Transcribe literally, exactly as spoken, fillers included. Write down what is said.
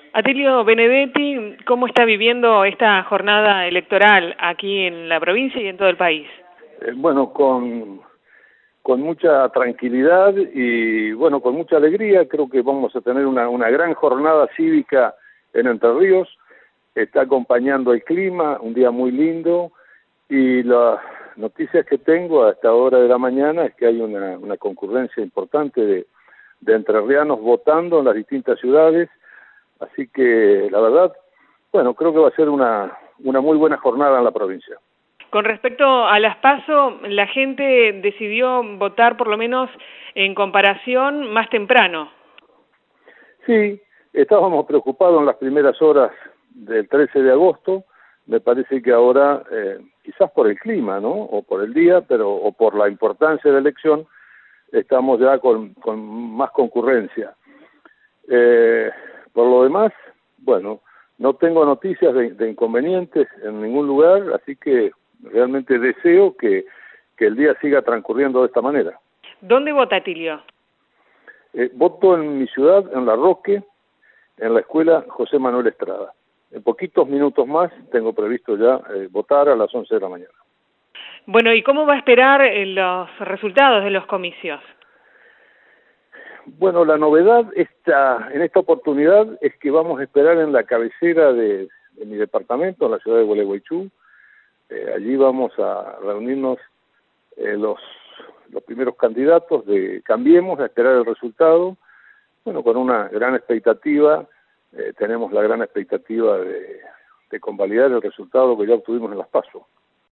Atilio Benedetti, ¿cómo está viviendo esta jornada electoral aquí en la provincia y en todo el país? Eh, bueno, con, con mucha tranquilidad y bueno, con mucha alegría. Creo que vamos a tener una, una gran jornada cívica en Entre Ríos. Está acompañando el clima, un día muy lindo, y las noticias que tengo a esta hora de la mañana es que hay una, una concurrencia importante de, de entrerrianos votando en las distintas ciudades. Así que, la verdad, bueno, creo que va a ser una, una muy buena jornada en la provincia. Con respecto a las PASO, la gente decidió votar por lo menos en comparación más temprano. Sí, estábamos preocupados en las primeras horas del trece de agosto. Me parece que ahora, eh, quizás por el clima, ¿no?, o por el día, pero o por la importancia de la elección, estamos ya con, con más concurrencia. Eh, por lo demás, bueno, no tengo noticias de, de inconvenientes en ningún lugar, así que realmente deseo que, que el día siga transcurriendo de esta manera. ¿Dónde vota Atilio? Eh, voto en mi ciudad, en La Roque, en la escuela José Manuel Estrada. En poquitos minutos más tengo previsto ya eh, votar a las once de la mañana. Bueno, ¿y cómo va a esperar eh, los resultados de los comicios? Bueno, la novedad esta, en esta oportunidad es que vamos a esperar en la cabecera de, de mi departamento, en la ciudad de Gualeguaychú. Eh, allí vamos a reunirnos eh, los, los primeros candidatos de Cambiemos, a esperar el resultado. Bueno, con una gran expectativa, eh, tenemos la gran expectativa de, de convalidar el resultado que ya obtuvimos en las PASO.